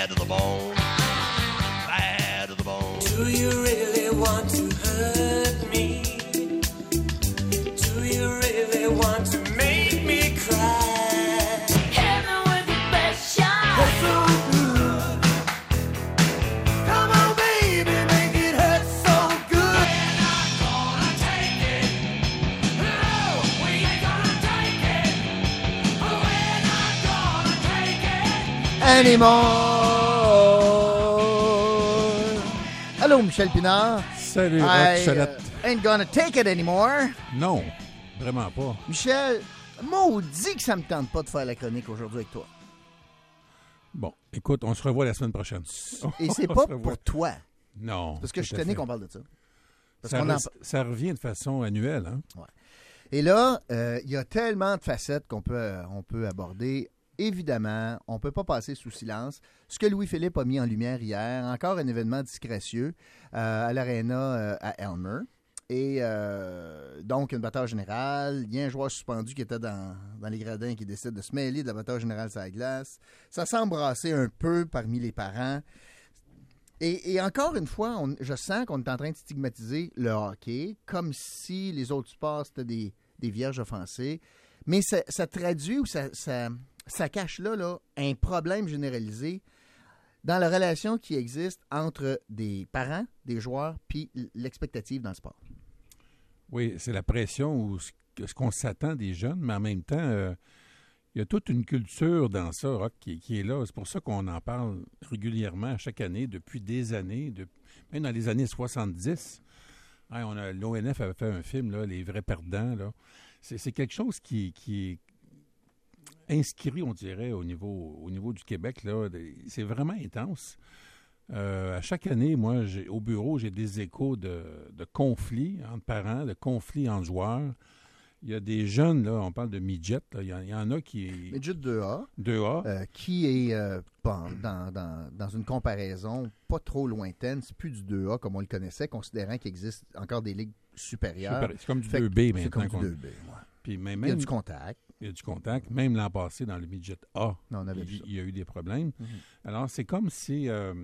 bad to the bone, bad to the bone. Do you really want to hurt me? Do you really want to make me cry? Hit me with the best shot. That's so good. Come on, baby, make it hurt so good. We're not gonna take it. No, we ain't gonna take it. We're not gonna take it. Anymore. Allô, Michel Pinard. Salut, Rock I Chalette. ain't gonna take it anymore. Non, vraiment pas. Michel, maudit que ça me tente pas de faire la chronique aujourd'hui avec toi. Bon, écoute, on se revoit la semaine prochaine. Et c'est On pas se revoit. pour toi. Non. Parce que je suis tout à tenu fait. qu'on parle de ça. Parce Ça, qu'on en- ça revient de façon annuelle, hein? Et là, il y a tellement de facettes qu'on peut aborder. Évidemment, on ne peut pas passer sous silence ce que Louis-Philippe a mis en lumière hier. Encore un événement disgracieux à l'Arena à Elmer. Et donc, une bataille générale. Il y a un joueur suspendu qui était dans les gradins qui décide de se mêler de la bataille générale sur la glace. Ça semble brasser un peu parmi les parents. Et encore une fois, je sens qu'on est en train de stigmatiser le hockey comme si les autres sports, c'était des vierges offensées. Mais ça traduit ou ça cache là un problème généralisé dans la relation qui existe entre des parents, des joueurs, puis l'expectative dans le sport. Oui, c'est la pression ou ce qu'on s'attend des jeunes, mais en même temps, il y a toute une culture dans ça, Rock, qui est là. C'est pour ça qu'on en parle régulièrement chaque année, depuis des années, même dans les années 70. Hein, l'ONF avait fait un film, là, Les vrais perdants. Là. C'est quelque chose qui est inscrit, on dirait, au niveau du Québec. Là. C'est vraiment intense. À chaque année, moi, au bureau, j'ai des échos de conflits entre parents, de conflits entre joueurs. Il y a des jeunes, là, on parle de midget, là, il y en a qui... Midget 2A. 2A. Qui est, dans une comparaison pas trop lointaine, c'est plus du 2A comme on le connaissait, considérant qu'il existe encore des ligues supérieures. C'est comme du Fait que 2B c'est maintenant. comme du 2B, ouais. Puis même, Il y a du contact. Il y a du contact. Même l'an passé, dans le midget A, Non, on avait vu ça. il y a eu des problèmes. Mhm. Alors, c'est comme si... il y a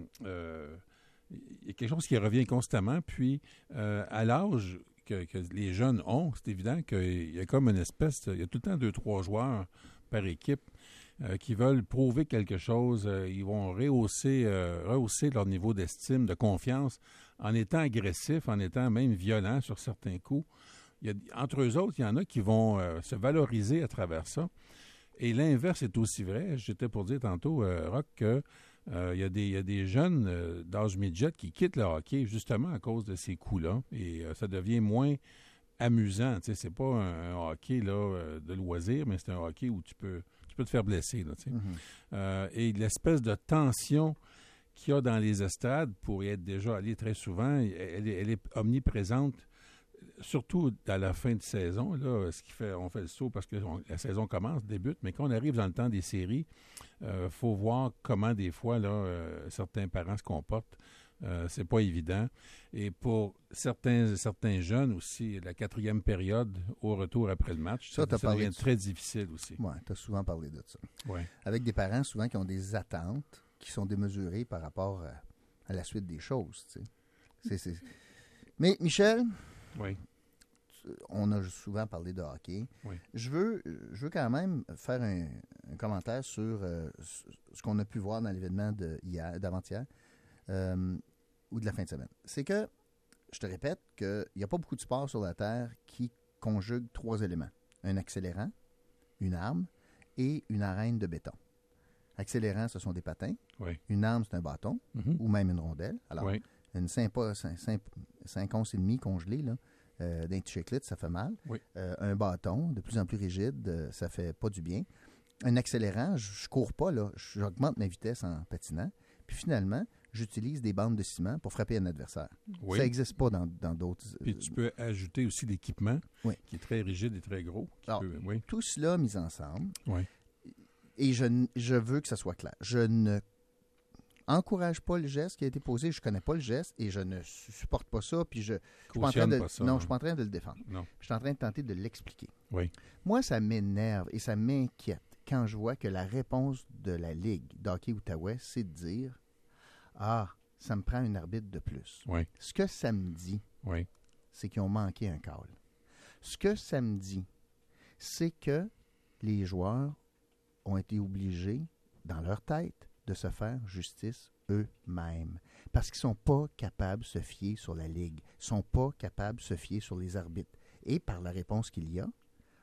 quelque chose qui revient constamment. Puis, à l'âge que les jeunes ont, c'est évident qu'il y a comme une espèce... Il y a tout le temps 2-3 joueurs par équipe qui veulent prouver quelque chose. Ils vont rehausser leur niveau d'estime, de confiance, en étant agressifs, en étant même violents sur certains coups. Entre eux autres, il y en a qui vont se valoriser à travers ça. Et l'inverse est aussi vrai. J'étais pour dire tantôt, Rock, que il y a des jeunes d'âge midget qui quittent le hockey justement à cause de ces coups-là. Et ça devient moins amusant. Tu sais, c'est pas un hockey là, de loisir, mais c'est un hockey où tu peux te faire blesser. Là, tu sais. Et l'espèce de tension qu'il y a dans les estrades, pour y être déjà allé très souvent, elle est omniprésente. Surtout à la fin de saison, là, on fait le saut parce que la saison commence, débute, mais quand on arrive dans le temps des séries, faut voir comment des fois là, certains parents se comportent. C'est pas évident. Et pour certains jeunes aussi, la 4e période au retour après le match, ça devient très difficile aussi. Oui, tu as souvent parlé de ça. Ouais. Avec des parents souvent qui ont des attentes qui sont démesurées par rapport à la suite des choses. Tu sais. Mais Michel... Oui. On a souvent parlé de hockey. Oui. Je veux quand même faire un commentaire sur ce qu'on a pu voir dans l'événement d'avant-hier ou de la fin de semaine. C'est que, je te répète, qu'il n'y a pas beaucoup de sports sur la Terre qui conjuguent 3 éléments. Un accélérant, une arme et une arène de béton. Accélérant, ce sont des patins. Oui. Une arme, c'est un bâton ou même une rondelle. Alors, Oui. une 5 onces et demi congelée, là, d'un petit chiclette, ça fait mal. Oui. Un bâton, de plus en plus rigide, ça fait pas du bien. Un accélérant, je cours pas, là, j'augmente ma vitesse en patinant. Puis finalement, j'utilise des bandes de ciment pour frapper un adversaire. Oui. Ça n'existe pas dans d'autres... Puis tu peux ajouter aussi l'équipement qui est très rigide et très gros. Alors, tout cela mis ensemble, et je veux que ça soit clair. Je ne encourage pas le geste qui a été posé, je connais pas le geste et je ne supporte pas ça, puis je suis pas en train de... pas ça, non, je suis pas en train de le défendre. Non. Je suis en train de tenter de l'expliquer. Oui. Moi, ça m'énerve et ça m'inquiète quand je vois que la réponse de la Ligue d'hockey Outaouais, c'est de dire « Ah, ça me prend un arbitre de plus. Oui, » Ce que ça me dit, oui. c'est qu'ils ont manqué un call. Ce que ça me dit, c'est que les joueurs ont été obligés, dans leur tête, de se faire justice eux-mêmes. Parce qu'ils ne sont pas capables de se fier sur la Ligue. Ils ne sont pas capables de se fier sur les arbitres. Et par la réponse qu'il y a,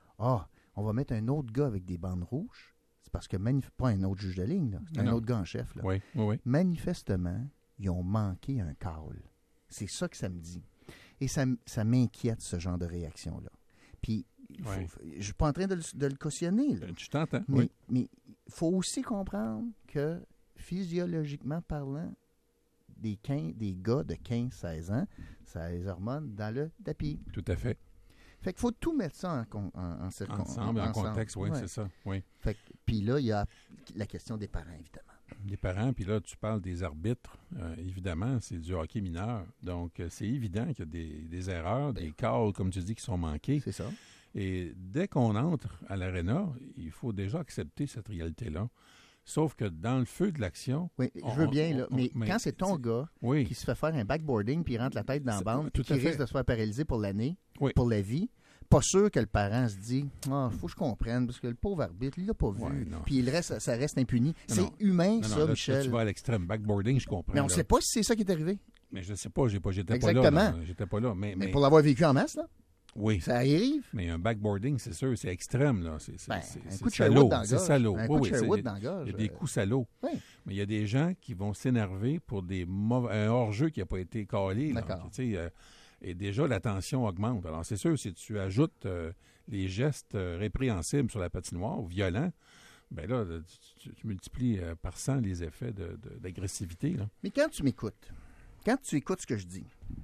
on va mettre un autre gars avec des bandes rouges. C'est parce que, pas un autre juge de ligne, là. C'est un Non. autre gars en chef. Là. Oui, oui, oui. Manifestement, ils ont manqué un call. C'est ça que ça me dit. Et ça m'inquiète, ce genre de réaction-là. Puis, Ouais. je ne suis pas en train de le cautionner, là. Tu t'entends? Mais Oui. il faut aussi comprendre que, physiologiquement parlant, des gars de 15-16 ans, ça a les hormones dans le tapis. Tout à fait. Fait qu'il faut tout mettre ça en circonstance. Ensemble, en contexte, oui, c'est ça. Oui. Puis là, il y a la question des parents, évidemment. Les parents, puis là, tu parles des arbitres. Évidemment, c'est du hockey mineur. Donc, c'est évident qu'il y a des erreurs, des calls, comme tu dis, qui sont manqués. C'est ça. Et dès qu'on entre à l'aréna, il faut déjà accepter cette réalité-là. Sauf que dans le feu de l'action... Oui, je veux bien, là. Mais quand c'est ton gars oui, qui se fait faire un backboarding puis il rentre la tête dans la bande tout puis à qui fait. risque de se faire paralyser pour l'année, Oui. pour la vie, pas sûr que le parent se dit « Ah, faut que je comprenne parce que le pauvre arbitre, il l'a pas vu. Ouais, non. Puis ça reste impuni. » Non, C'est non. humain, non, ça, là, Michel. tu vas à l'extrême. Backboarding, je comprends. Mais on ne là. sait pas si c'est ça qui est arrivé. Mais je ne sais pas, j'étais pas là. Exactement. Là. J'étais pas là. Mais Mais pour l'avoir vécu en masse, là, oui. ça arrive. Mais un backboarding, c'est sûr, c'est extrême. Là. C'est Ben, un c'est coup de salaud. Sherwood dans la C'est gorge. salaud. Un Oui, coup de oui, Sherwood dans la gorge. il y a des coups salauds. Oui. Mais il y a des gens qui vont s'énerver pour un hors-jeu qui n'a pas été calé. Là. D'accord. Tu sais, et déjà, la tension augmente. Alors, c'est sûr, si tu ajoutes les gestes répréhensibles sur la patinoire ou violents, bien là, tu multiplies par 100 les effets d'agressivité. Là. Mais quand tu m'écoutes, quand tu écoutes ce que je dis,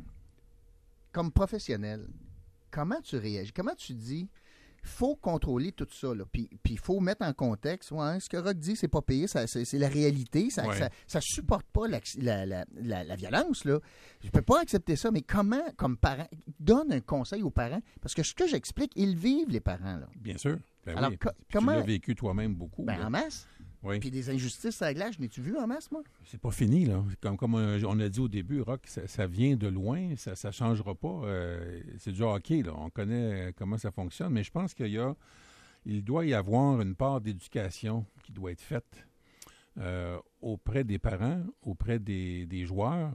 comme professionnel, comment tu réagis? Comment tu dis, il faut contrôler tout ça, là, puis il faut mettre en contexte, ouais, ce que Rock dit, c'est pas payé, c'est la réalité, ça supporte pas la violence, là. Je peux pas accepter ça, mais comment, comme parent, donne un conseil aux parents, parce que ce que j'explique, ils vivent, les parents, là. Bien sûr. Ben Alors, oui. co- Puis comment- tu l'as vécu toi-même beaucoup. Ben, là. en masse. Oui. Puis des injustices à la glace, je n'ai-tu vu en masse, moi? C'est pas fini, là. Comme on a dit au début, Rock, ça vient de loin, ça ne changera pas. C'est du hockey, là. On connaît comment ça fonctionne, mais je pense il doit y avoir une part d'éducation qui doit être faite auprès des parents, auprès des joueurs,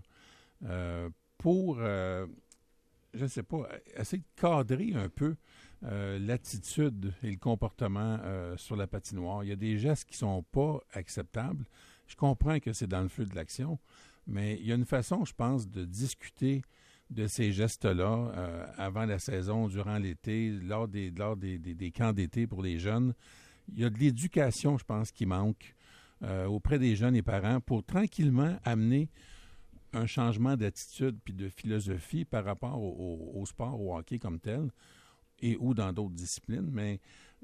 pour, je ne sais pas, essayer de cadrer un peu l'attitude et le comportement sur la patinoire. Il y a des gestes qui ne sont pas acceptables. Je comprends que c'est dans le feu de l'action, mais il y a une façon, je pense, de discuter de ces gestes-là avant la saison, durant l'été, lors des camps d'été pour les jeunes. Il y a de l'éducation, je pense, qui manque auprès des jeunes et parents pour tranquillement amener un changement d'attitude puis de philosophie par rapport au sport, au hockey comme tel, et ou dans d'autres disciplines, mais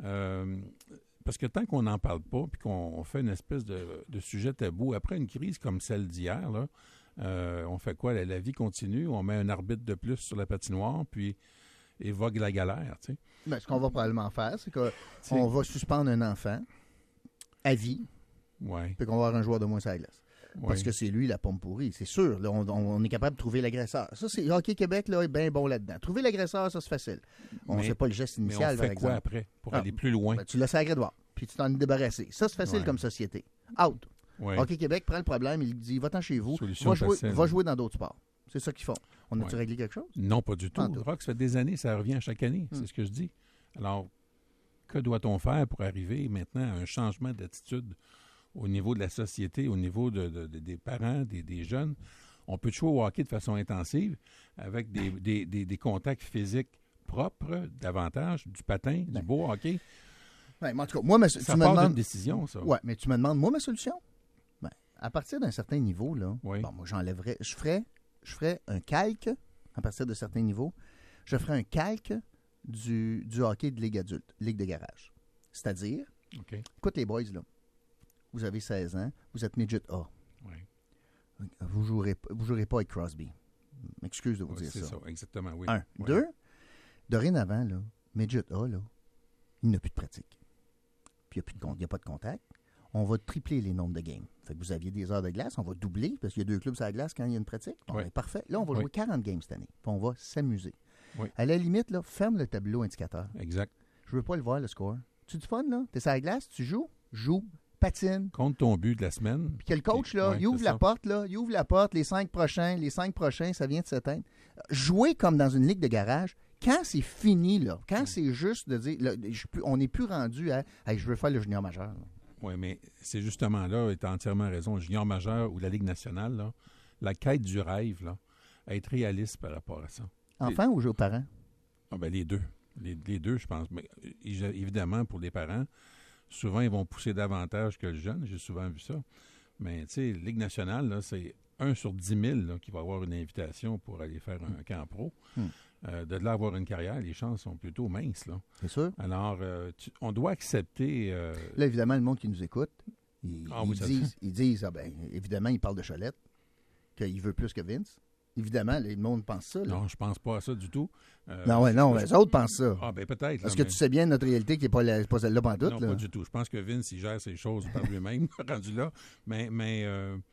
parce que tant qu'on n'en parle pas puis qu'on fait une espèce de sujet tabou, après une crise comme celle d'hier, là, on fait quoi? La vie continue, on met un arbitre de plus sur la patinoire, puis évoque la galère, tu sais. Ben, ce qu'on va probablement faire, c'est qu'on va suspendre un enfant à vie, Ouais. puis qu'on va avoir un joueur de moins sur la glace. Ouais. Parce que c'est lui la pomme pourrie, c'est sûr. Là, on est capable de trouver l'agresseur. Ça, c'est Hockey Québec là, est bien bon là-dedans. Trouver l'agresseur, ça, c'est facile. On ne Mais- sait pas le geste Mais initial, on par fait exemple. quoi après pour Ah, aller plus loin? Ben, tu laisses à devoir, puis tu t'en es débarrassé. Ça, c'est facile Ouais. comme société. Out. Ouais. Hockey Québec prend le problème, il dit va-t'en chez vous, Solution facile. va jouer dans d'autres sports. C'est ça qu'ils font. On a-tu Ouais. réglé quelque chose? Non, pas du tout. Pas en tout. Rock, ça fait des années, ça revient chaque année. C'est ce que je dis. Alors, que doit-on faire pour arriver maintenant à un changement d'attitude au niveau de la société, au niveau des parents, des jeunes? On peut jouer au hockey de façon intensive avec des contacts physiques propres, davantage, du patin, du beau hockey. Ouais, mais en tout cas, moi, tu Ça me part d'une demandes. décision, ça. Ouais, mais tu me demandes, moi, ma solution? Ben, à partir d'un certain niveau, là, Oui. bon, moi, j'enlèverais. Je ferais un calque, à partir de certains niveaux, je ferais un calque du hockey de Ligue adulte, Ligue de garage. C'est-à-dire, OK. écoute les boys, là, vous avez 16 ans, vous êtes midget A. Ouais. Vous jouerez pas avec Crosby. M'excuse de vous Ouais, dire c'est ça. ça, exactement, oui. Un. Ouais. Deux, dorénavant, là, midget A, là, il n'a plus de pratique. puis il n'y a pas de contact, on va tripler les nombres de games. Fait que vous aviez des heures de glace, on va doubler, parce qu'il y a 2 clubs sur la glace quand il y a une pratique. Bon, Oui. ben, parfait. Là, on va Oui. jouer 40 games cette année, puis on va s'amuser. Oui. À la limite, là, ferme le tableau indicateur. Exact. Je veux pas le voir, le score. Tu du fun, là? T'es sur la glace, tu joues, patine. Compte ton but de la semaine. Puis que le coach, là, Ouais, il ouvre c'est la ça. porte, là, il ouvre la porte, les 5 prochains, ça vient de s'éteindre. Jouer comme dans une ligue de garage, quand c'est fini, là, quand c'est juste de dire, là, on n'est plus rendu à hey, je veux faire le junior majeur. là. Oui, mais c'est justement là, tu as entièrement raison, junior majeur ou la Ligue nationale, là, la quête du rêve, là, à être réaliste par rapport à ça. Enfant ou jeu aux parents? Ah ben, les deux. Les deux, je pense. Mais, évidemment, pour les parents, souvent, ils vont pousser davantage que le jeune. J'ai souvent vu ça. Mais, tu sais, Ligue nationale, là, c'est 1 sur 10 000 là, qui va avoir une invitation pour aller faire un camp pro. De là avoir une carrière, les chances sont plutôt minces, là. C'est sûr. Alors, on doit accepter... Là, évidemment, le monde qui nous écoute, Ah oui, ça ils disent, évidemment, ils parlent de Cholette, qu'il veut plus que Vince. Évidemment, là, le monde pense ça. Là. Non, je pense pas à ça du tout. Non, les autres pensent ça. Ah, ben peut-être. Parce là, que tu sais bien notre réalité qui n'est pas celle-là pendant Non, tout. pas du tout. Je pense que Vince, il gère ses choses par lui-même, rendu là. Mais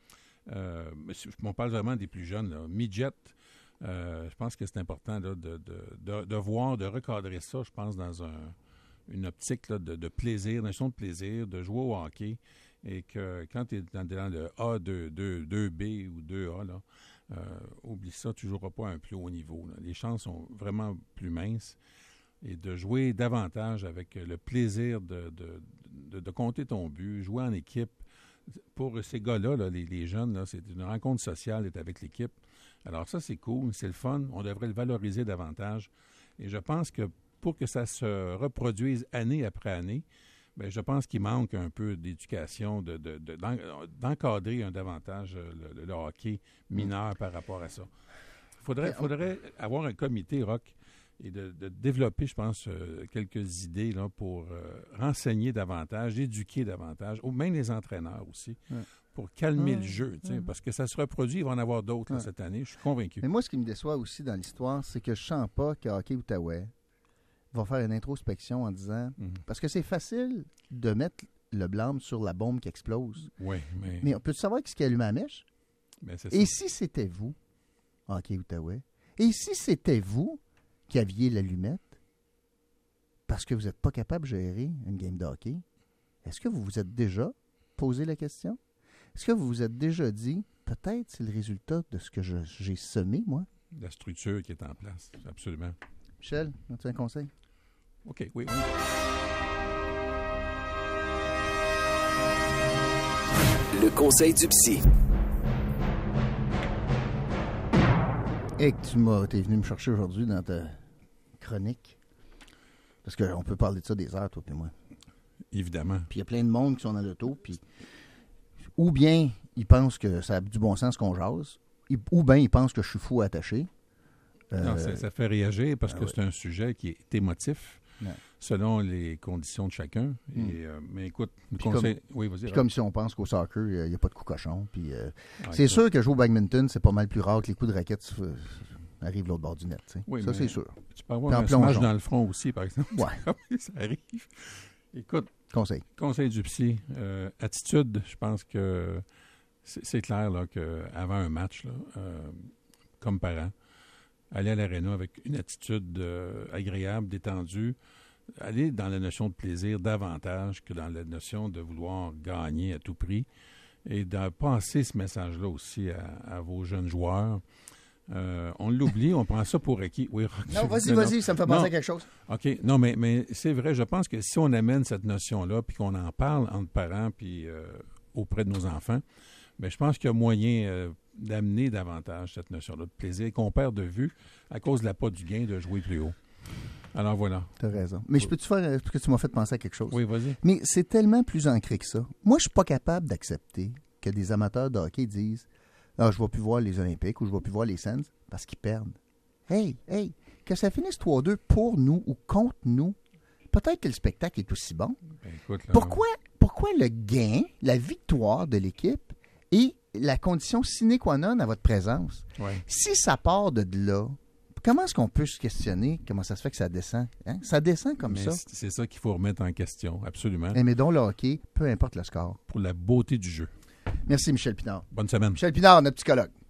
on parle vraiment des plus jeunes. Là. Midget, je pense que c'est important là, de voir, de recadrer ça, je pense, dans une optique là, de plaisir, une notion de plaisir, de jouer au hockey. Et que quand tu es dans le A, 2B ou 2A, là, oublie ça, tu ne joueras pas à un plus haut niveau. Là. Les chances sont vraiment plus minces. Et de jouer davantage avec le plaisir de compter ton but, jouer en équipe. Pour ces gars-là, là, les jeunes, là, c'est une rencontre sociale d'être avec l'équipe. Alors ça, c'est cool, c'est le fun. On devrait le valoriser davantage. Et je pense que pour que ça se reproduise année après année, bien, je pense qu'il manque un peu d'éducation, d'encadrer davantage le hockey mineur par rapport à ça. Il faudrait avoir un comité, Rock, et de développer, je pense, quelques idées là, pour renseigner davantage, éduquer davantage, ou même les entraîneurs aussi, pour calmer le jeu. Parce que ça se reproduit, il va en avoir d'autres là, cette année, je suis convaincu. Mais moi, ce qui me déçoit aussi dans l'histoire, c'est que je sens pas que Hockey Outaouais va faire une introspection en disant... Parce que c'est facile de mettre le blâme sur la bombe qui explose. Oui, Mais on peut savoir ce qui allume la mèche? Ben, c'est Et ça. si c'était vous, Hockey Outaouais, et si c'était vous qui aviez l'allumette parce que vous n'êtes pas capable de gérer une game de hockey, est-ce que vous vous êtes déjà posé la question? Est-ce que vous vous êtes déjà dit, peut-être c'est le résultat de ce que j'ai semé, moi? La structure qui est en place, absolument. Michel, as-tu un conseil? OK, oui. Le conseil du psy. Et que t'es venu me chercher aujourd'hui dans ta chronique. Parce qu'on peut parler de ça des heures, toi et moi. Évidemment. Puis il y a plein de monde qui sont dans l'auto, puis ou bien ils pensent que ça a du bon sens qu'on jase, ou bien ils pensent que je suis fou attaché. Non, ça fait réagir parce que c'est un sujet qui est émotif, selon les conditions de chacun. Et, mais écoute, oui, vas-y. Puis comme si on pense qu'au soccer, il n'y a pas de coup cochon. Puis, c'est écoute. sûr que jouer au badminton, c'est pas mal plus rare que les coups de raquette arrivent l'autre bord du net. Oui, ça, mais c'est sûr. Tu peux avoir Puis en un smash plongeon. dans le front aussi, par exemple. Ouais. Oui, ça arrive. Écoute, Conseil du psy. Attitude, je pense que c'est clair là, qu'avant un match, là, comme parent, aller à l'aréna avec une attitude agréable, détendue, aller dans la notion de plaisir davantage que dans la notion de vouloir gagner à tout prix et de passer ce message-là aussi à vos jeunes joueurs. On l'oublie, on prend ça pour acquis. Oui, Rock, Non, vas-y, ça me fait penser à quelque chose. OK. Non, mais c'est vrai, je pense que si on amène cette notion-là, puis qu'on en parle entre parents, puis auprès de nos enfants, bien, je pense qu'il y a moyen d'amener davantage cette notion-là de plaisir qu'on perd de vue à cause de l'appât du gain de jouer plus haut. Alors voilà. T'as raison. Mais je peux-tu faire, parce que tu m'as fait penser à quelque chose? Oui, vas-y. Mais c'est tellement plus ancré que ça. Moi, je suis pas capable d'accepter que des amateurs de hockey disent « Ah, je ne vais plus voir les Olympiques ou je ne vais plus voir les Sens parce qu'ils perdent. » Hey, que ça finisse 3-2 pour nous ou contre nous, peut-être que le spectacle est aussi bon. Ben, écoute, là, Pourquoi le gain, la victoire de l'équipe est la condition sine qua non à votre présence? ouais. Si ça part de là, Comment est-ce qu'on peut se questionner comment ça se fait que ça descend? Hein? Ça descend comme Mais ça. c'est ça qu'il faut remettre en question, absolument, Mais donc le hockey, peu importe le score. pour la beauté du jeu. Merci, Michel Pinard. Bonne semaine. Michel Pinard, notre psychologue.